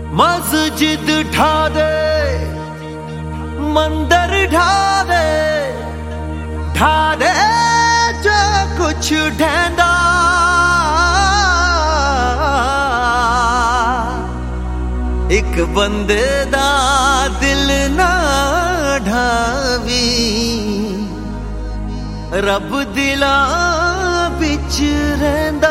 मस्जिद ढा दे, मंदिर ढा दे, ढा दे जो कुछ ढहंदा। एक बंदे दा दिल ना ढावी, रब दिला बिच रहिंदा।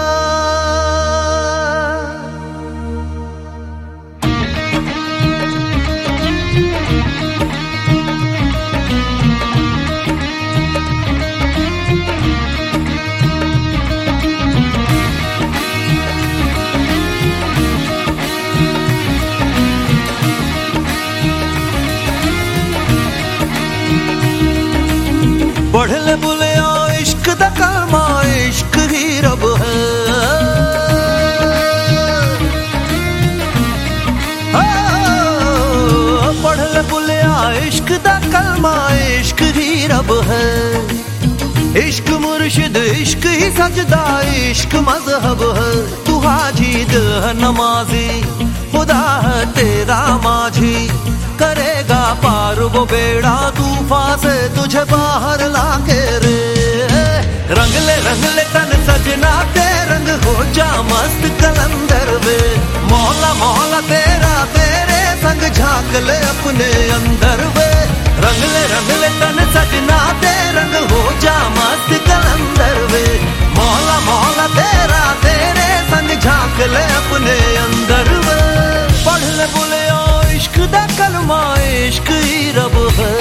पढ़ ले बुलिया इश्क दा कलमा, इश्क ही रब है। पढ़ ले बुलिया इश्क दा कलमा, इश्क ही रब है। इश्क मुर्शिद, इश्क ही सजदा, इश्क मजहब है। तू हाजी दिल है नमाजी, खुदा है तेरा माझी। करेगा पार वो बेड़ा तूफान से तुझे बाहर लाके रे। रंग ले तन सजना ते रंग हो जा मस्त कलंदर वे। मौला मौला तेरा तेरे संग झांक ले अपने अंदर वे। रंग ले तन सजना ते रंग हो जा मस्त कलंदर वे। मौला मौला तेरा तेरे संग झांक ले अपने अंदर वे। पढ़ ले बुलिया इश्क दा कलमा, इश्क ही रब है।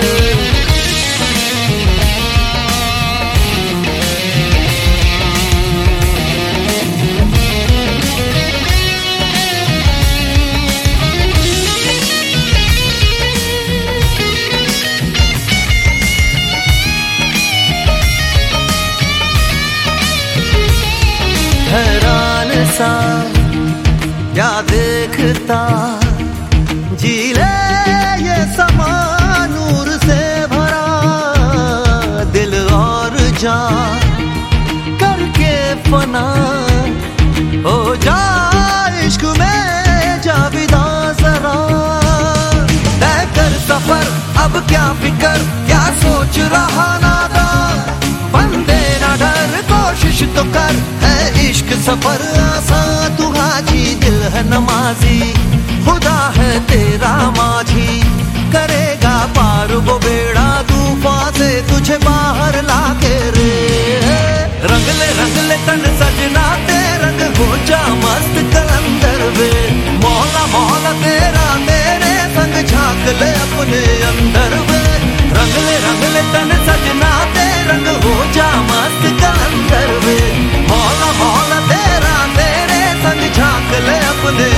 हैरान सा क्या देखता, जी ले ये समा नूर से भरा। दिल और जान करके फना हो जा इश्क में जाविदा जरा। तय कर सफर अब क्या फिकर, क्या सोच रहा नादा। बंदे ना डर कोशिश तो कर, है इश्क सफर आसान। तू हाजी दिल है नमाजी, खुदा है तेरा माझी। करेगा पार वो बेड़ा तूफान से तुझे बाहर लाके रे। रंग ले तन सजना ते रंग हो जा मस्त कलंदर वे। मौला मौला तेरा तेरे संग झांक ले अपने अंदर वे। रंग ले तन सजना ते रंग हो जा मस्त कलंदर वे। मौला मौला तेरा तेरे संग झांक ले अपने